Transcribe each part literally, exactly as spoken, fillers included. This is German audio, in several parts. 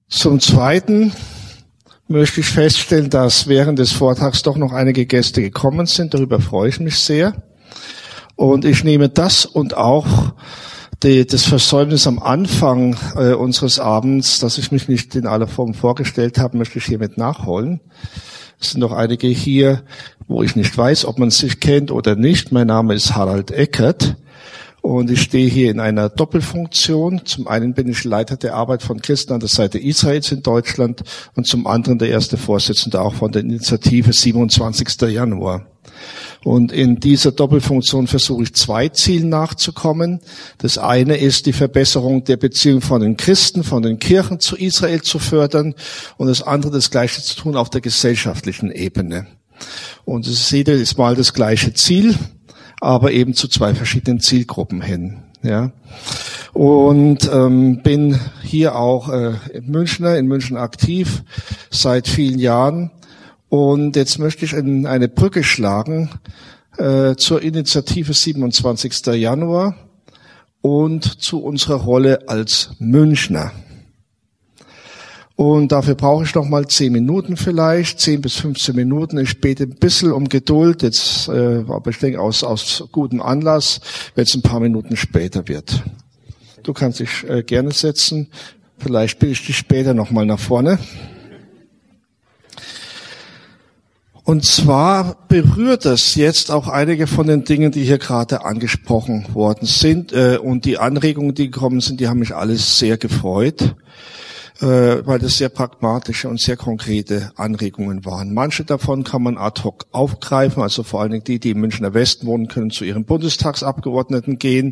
Zum Zweiten möchte ich feststellen, dass während des Vortrags doch noch einige Gäste gekommen sind. Darüber freue ich mich sehr. Und ich nehme das und auch die, das Versäumnis am Anfang äh, unseres Abends, dass ich mich nicht in aller Form vorgestellt habe, möchte ich hiermit nachholen. Es sind noch einige hier, wo ich nicht weiß, ob man sich kennt oder nicht. Mein Name ist Harald Eckert. Und ich stehe hier in einer Doppelfunktion. Zum einen bin ich Leiter der Arbeit von Christen an der Seite Israels in Deutschland und zum anderen der erste Vorsitzende auch von der Initiative siebenundzwanzigster Januar. Und in dieser Doppelfunktion versuche ich zwei Zielen nachzukommen. Das eine ist, die Verbesserung der Beziehung von den Christen, von den Kirchen zu Israel zu fördern und das andere, das Gleiche zu tun auf der gesellschaftlichen Ebene. Und es ist jedes Mal das gleiche Ziel, aber eben zu zwei verschiedenen Zielgruppen hin. Ja, und ähm, bin hier auch äh, in Münchner, in München aktiv seit vielen Jahren. Und jetzt möchte ich in eine Brücke schlagen äh, zur Initiative siebenundzwanzigster Januar und zu unserer Rolle als Münchner. Und dafür brauche ich noch mal zehn Minuten vielleicht, zehn bis fünfzehn Minuten. Ich bete ein bisschen um Geduld, jetzt, äh, aber ich denke aus, aus gutem Anlass, wenn es ein paar Minuten später wird. Du kannst dich äh, gerne setzen. Vielleicht bitte ich dich später noch mal nach vorne. Und zwar berührt das jetzt auch einige von den Dingen, die hier gerade angesprochen worden sind. Äh, und die Anregungen, die gekommen sind, die haben mich alles sehr gefreut, äh, weil das sehr pragmatische und sehr konkrete Anregungen waren. Manche davon kann man ad hoc aufgreifen, also vor allen Dingen die, die im Münchner Westen wohnen, können zu ihren Bundestagsabgeordneten gehen.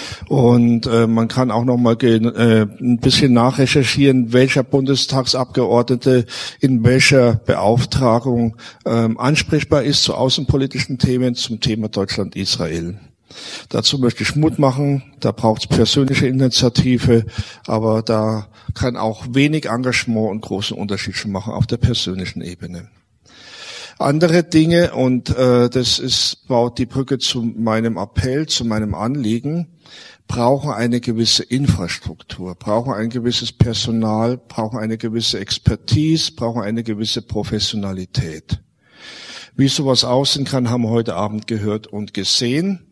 Und äh, man kann auch noch mal gehen, äh, ein bisschen nachrecherchieren, welcher Bundestagsabgeordnete in welcher Beauftragung äh, ansprechbar ist zu außenpolitischen Themen, zum Thema Deutschland-Israel. Dazu möchte ich Mut machen, da braucht es persönliche Initiative, aber da kann auch wenig Engagement und großen Unterschied schon machen auf der persönlichen Ebene. Andere Dinge, und äh, das ist, baut die Brücke zu meinem Appell, zu meinem Anliegen, brauchen eine gewisse Infrastruktur, brauchen ein gewisses Personal, brauchen eine gewisse Expertise, brauchen eine gewisse Professionalität. Wie sowas aussehen kann, haben wir heute Abend gehört und gesehen.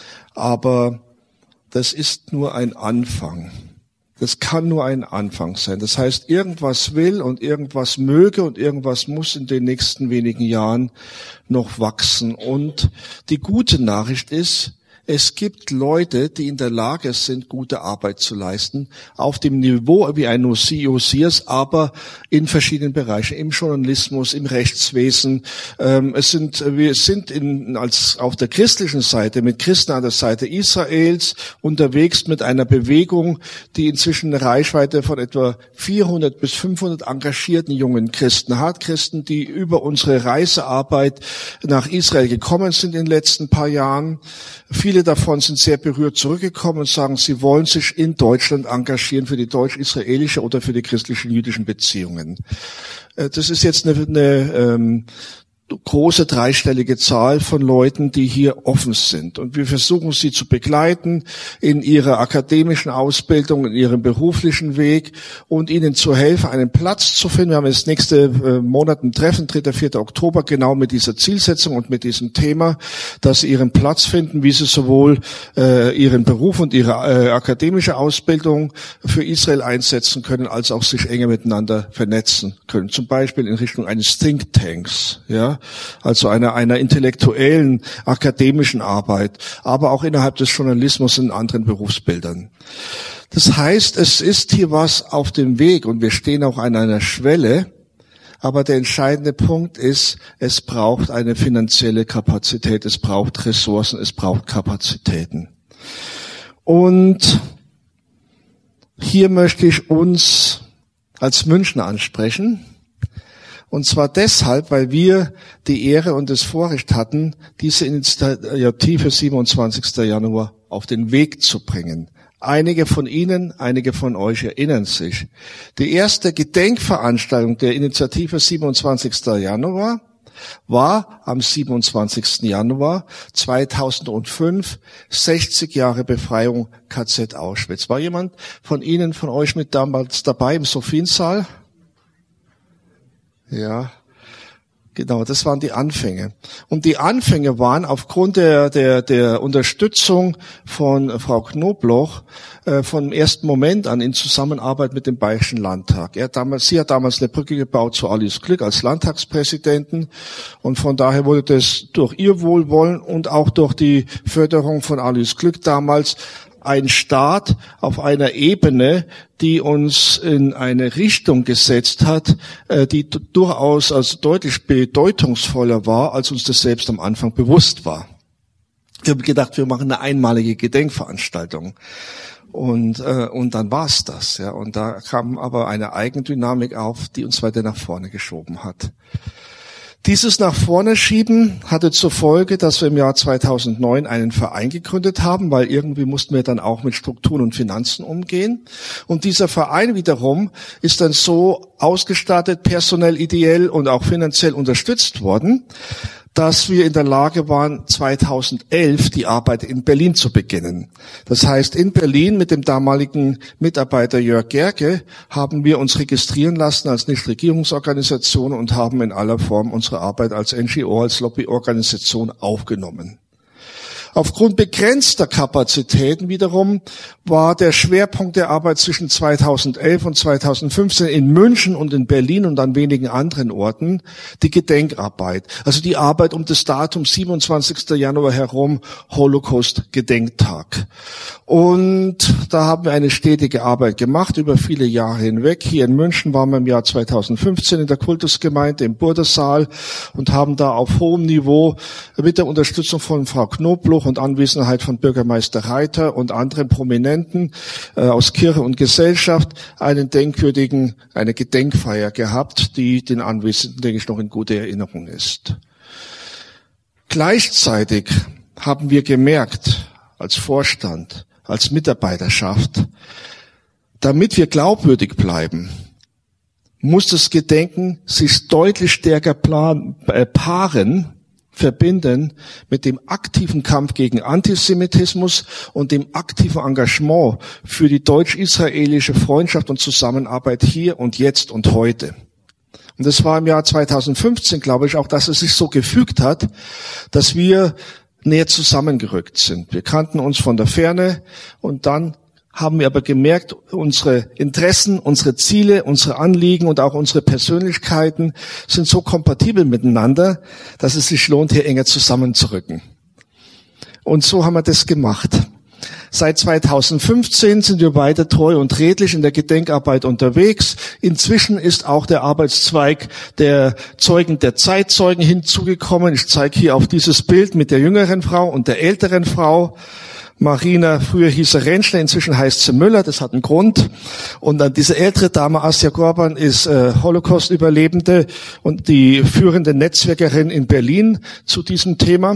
Aber das ist nur ein Anfang. Das kann nur ein Anfang sein. Das heißt, irgendwas will und irgendwas möge und irgendwas muss in den nächsten wenigen Jahren noch wachsen. Und die gute Nachricht ist, es gibt Leute, die in der Lage sind, gute Arbeit zu leisten, auf dem Niveau wie ein Osias, aber in verschiedenen Bereichen, im Journalismus, im Rechtswesen. Ähm, es sind, wir sind in, als auf der christlichen Seite, mit Christen an der Seite Israels unterwegs mit einer Bewegung, die inzwischen eine Reichweite von etwa vierhundert bis fünfhundert engagierten jungen Christen hat. Christen, die über unsere Reisearbeit nach Israel gekommen sind in den letzten paar Jahren. Viele davon sind sehr berührt zurückgekommen und sagen, sie wollen sich in Deutschland engagieren für die deutsch-israelische oder für die christlichen jüdischen Beziehungen. Das ist jetzt eine, eine ähm, große dreistellige Zahl von Leuten, die hier offen sind. Und wir versuchen sie zu begleiten in ihrer akademischen Ausbildung, in ihrem beruflichen Weg und ihnen zu helfen, einen Platz zu finden. Wir haben jetzt nächste äh, Monat ein Treffen, dritter, vierter Oktober, genau mit dieser Zielsetzung und mit diesem Thema, dass sie ihren Platz finden, wie sie sowohl äh, ihren Beruf und ihre äh, akademische Ausbildung für Israel einsetzen können, als auch sich enger miteinander vernetzen können. Zum Beispiel in Richtung eines Thinktanks, ja, also einer, einer intellektuellen, akademischen Arbeit, aber auch innerhalb des Journalismus in anderen Berufsbildern. Das heißt, es ist hier was auf dem Weg und wir stehen auch an einer Schwelle, aber der entscheidende Punkt ist, es braucht eine finanzielle Kapazität, es braucht Ressourcen, es braucht Kapazitäten. Und hier möchte ich uns als Münchner ansprechen. Und zwar deshalb, weil wir die Ehre und das Vorrecht hatten, diese Initiative siebenundzwanzigster Januar auf den Weg zu bringen. Einige von Ihnen, einige von euch erinnern sich. Die erste Gedenkveranstaltung der Initiative siebenundzwanzigster Januar war am siebenundzwanzigsten Januar zweitausendfünf, sechzig Jahre Befreiung K Z Auschwitz. War jemand von Ihnen, von euch mit damals dabei im Sophiensaal? Ja. Genau, das waren die Anfänge. Und die Anfänge waren aufgrund der der der Unterstützung von Frau Knobloch äh, vom ersten Moment an in Zusammenarbeit mit dem Bayerischen Landtag. Er damals, sie hat damals eine Brücke gebaut zu Alois Glück als Landtagspräsidenten, und von daher wurde das durch ihr Wohlwollen und auch durch die Förderung von Alois Glück damals ein Start auf einer Ebene, die uns in eine Richtung gesetzt hat, die durchaus also deutlich bedeutungsvoller war, als uns das selbst am Anfang bewusst war. Wir haben gedacht, wir machen eine einmalige Gedenkveranstaltung. Und äh, und dann war's das, ja. Und da kam aber eine Eigendynamik auf, die uns weiter nach vorne geschoben hat. Dieses nach vorne schieben hatte zur Folge, dass wir im Jahr zweitausendneun einen Verein gegründet haben, weil irgendwie mussten wir dann auch mit Strukturen und Finanzen umgehen. Und dieser Verein wiederum ist dann so ausgestattet, personell, ideell und auch finanziell unterstützt worden, dass wir in der Lage waren, zweitausendelf die Arbeit in Berlin zu beginnen. Das heißt, in Berlin mit dem damaligen Mitarbeiter Jörg Gerke haben wir uns registrieren lassen als Nichtregierungsorganisation und haben in aller Form unsere Arbeit als N G O, als Lobbyorganisation aufgenommen. Aufgrund begrenzter Kapazitäten wiederum war der Schwerpunkt der Arbeit zwischen zweitausendelf und zweitausendfünfzehn in München und in Berlin und an wenigen anderen Orten die Gedenkarbeit. Also die Arbeit um das Datum siebenundzwanzigsten Januar herum, Holocaust-Gedenktag. Und da haben wir eine stetige Arbeit gemacht über viele Jahre hinweg. Hier in München waren wir im Jahr zweitausendfünfzehn in der Kultusgemeinde im Burdersaal und haben da auf hohem Niveau mit der Unterstützung von Frau Knobloch und Anwesenheit von Bürgermeister Reiter und anderen Prominenten äh, aus Kirche und Gesellschaft einen denkwürdigen, eine Gedenkfeier gehabt, die den Anwesenden, denke ich, noch in guter Erinnerung ist. Gleichzeitig haben wir gemerkt, als Vorstand, als Mitarbeiterschaft, damit wir glaubwürdig bleiben, muss das Gedenken sich deutlich stärker plan, äh, paaren, verbinden mit dem aktiven Kampf gegen Antisemitismus und dem aktiven Engagement für die deutsch-israelische Freundschaft und Zusammenarbeit hier und jetzt und heute. Und das war im Jahr zweitausendfünfzehn, glaube ich, auch, dass es sich so gefügt hat, dass wir näher zusammengerückt sind. Wir kannten uns von der Ferne und dann haben wir aber gemerkt, unsere Interessen, unsere Ziele, unsere Anliegen und auch unsere Persönlichkeiten sind so kompatibel miteinander, dass es sich lohnt, hier enger zusammenzurücken. Und so haben wir das gemacht. Seit zweitausendfünfzehn sind wir weiter treu und redlich in der Gedenkarbeit unterwegs. Inzwischen ist auch der Arbeitszweig der Zeugen, der Zeitzeugen hinzugekommen. Ich zeige hier auf dieses Bild mit der jüngeren Frau und der älteren Frau. Marina, früher hieß sie Rentschler, inzwischen heißt sie Müller, das hat einen Grund. Und dann diese ältere Dame, Asja Gorban, ist äh, Holocaust-Überlebende und die führende Netzwerkerin in Berlin zu diesem Thema.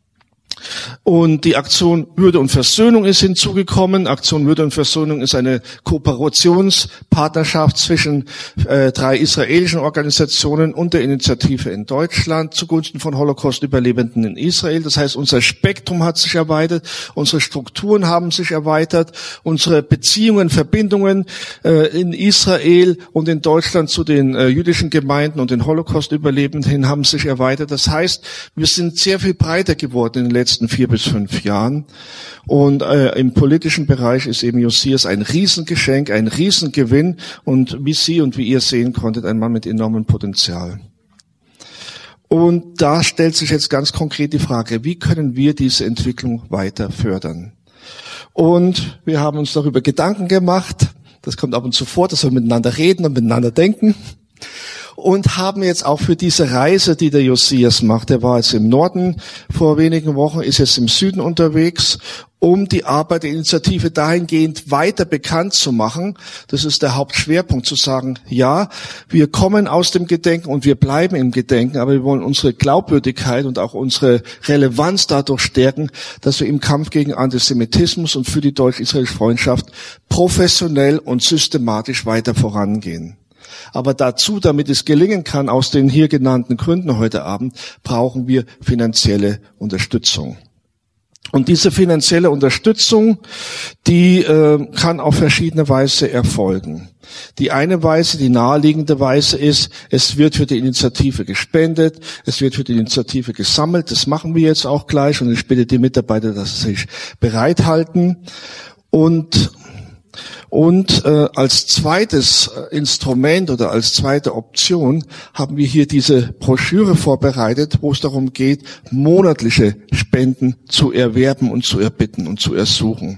Und die Aktion Würde und Versöhnung ist hinzugekommen. Aktion Würde und Versöhnung ist eine Kooperationspartnerschaft zwischen äh, drei israelischen Organisationen und der Initiative in Deutschland zugunsten von Holocaust-Überlebenden in Israel. Das heißt, unser Spektrum hat sich erweitert, unsere Strukturen haben sich erweitert, unsere Beziehungen, Verbindungen äh, in Israel und in Deutschland zu den äh, jüdischen Gemeinden und den Holocaust-Überlebenden hin haben sich erweitert. Das heißt, wir sind sehr viel breiter geworden in den letzten vier bis fünf Jahren. Und äh, im politischen Bereich ist eben Josias ein Riesengeschenk, ein Riesengewinn und wie Sie und wie ihr sehen konntet, ein Mann mit enormem Potenzial. Und da stellt sich jetzt ganz konkret die Frage, wie können wir diese Entwicklung weiter fördern? Und wir haben uns darüber Gedanken gemacht, das kommt ab und zu vor, dass wir miteinander reden und miteinander denken. Und haben jetzt auch für diese Reise, die der Josias macht, der war jetzt im Norden vor wenigen Wochen, ist jetzt im Süden unterwegs, um die Arbeit der Initiative dahingehend weiter bekannt zu machen. Das ist der Hauptschwerpunkt, zu sagen, ja, wir kommen aus dem Gedenken und wir bleiben im Gedenken, aber wir wollen unsere Glaubwürdigkeit und auch unsere Relevanz dadurch stärken, dass wir im Kampf gegen Antisemitismus und für die deutsch-israelische Freundschaft professionell und systematisch weiter vorangehen. Aber dazu, damit es gelingen kann, aus den hier genannten Gründen heute Abend, brauchen wir finanzielle Unterstützung. Und diese finanzielle Unterstützung, die äh, kann auf verschiedene Weise erfolgen. Die eine Weise, die naheliegende Weise ist, es wird für die Initiative gespendet, es wird für die Initiative gesammelt. Das machen wir jetzt auch gleich und ich bitte die Mitarbeiter, dass sie sich bereithalten. Und Und äh, als zweites Instrument oder als zweite Option haben wir hier diese Broschüre vorbereitet, wo es darum geht, monatliche Spenden zu erwerben und zu erbitten und zu ersuchen.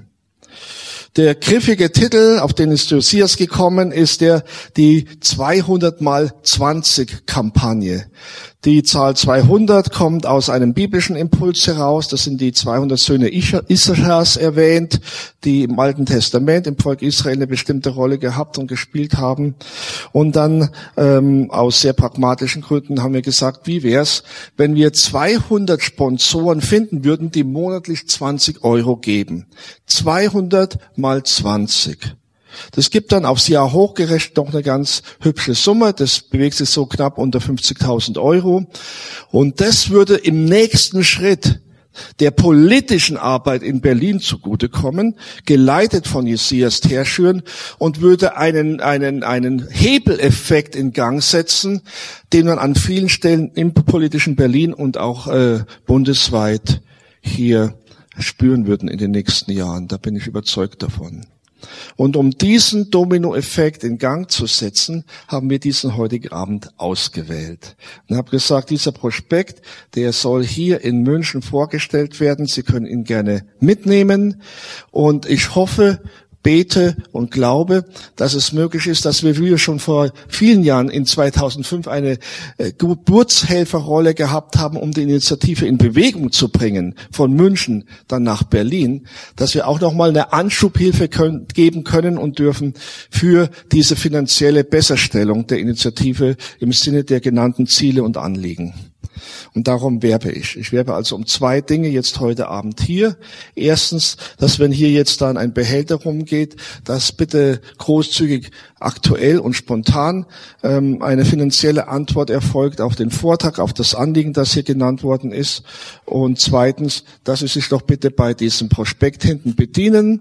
Der griffige Titel, auf den ist Josias gekommen, ist der die zweihundert mal zwanzig Kampagne. Die Zahl zweihundert kommt aus einem biblischen Impuls heraus. Das sind die zweihundert Söhne Issachars erwähnt, die im Alten Testament im Volk Israel eine bestimmte Rolle gehabt und gespielt haben. Und dann ähm, aus sehr pragmatischen Gründen haben wir gesagt, wie wär's, wenn wir zweihundert Sponsoren finden würden, die monatlich zwanzig Euro geben. zweihundert mal zwanzig. Das gibt dann aufs Jahr hochgerechnet noch eine ganz hübsche Summe. Das bewegt sich so knapp unter fünfzigtausend Euro. Und das würde im nächsten Schritt der politischen Arbeit in Berlin zugutekommen, geleitet von Josias Terschüren, und würde einen, einen, einen Hebeleffekt in Gang setzen, den man an vielen Stellen im politischen Berlin und auch äh, bundesweit hier spüren würden in den nächsten Jahren. Da bin ich überzeugt davon. Und um diesen Dominoeffekt in Gang zu setzen, haben wir diesen heutigen Abend ausgewählt. Und habe gesagt, dieser Prospekt, der soll hier in München vorgestellt werden. Sie können ihn gerne mitnehmen. Und ich hoffe, bete und glaube, dass es möglich ist, dass wir, wie wir schon vor vielen Jahren in zweitausendfünf eine äh, Geburtshelferrolle gehabt haben, um die Initiative in Bewegung zu bringen, von München dann nach Berlin, dass wir auch nochmal eine Anschubhilfe können, geben können und dürfen für diese finanzielle Besserstellung der Initiative im Sinne der genannten Ziele und Anliegen. Und darum werbe ich. Ich werbe also um zwei Dinge jetzt heute Abend hier. Erstens, dass wenn hier jetzt dann ein Behälter rumgeht, dass bitte großzügig, aktuell und spontan ähm, eine finanzielle Antwort erfolgt auf den Vortrag, auf das Anliegen, das hier genannt worden ist. Und zweitens, dass Sie sich doch bitte bei diesem Prospekt hinten bedienen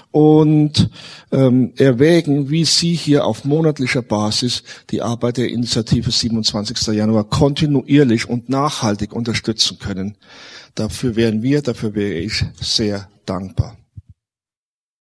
und ähm, erwägen, wie Sie hier auf monatlicher Basis die Arbeit der Initiative siebenundzwanzigsten Januar kontinuierlich und nachhaltig unterstützen können. Dafür wären wir, dafür wäre ich sehr dankbar.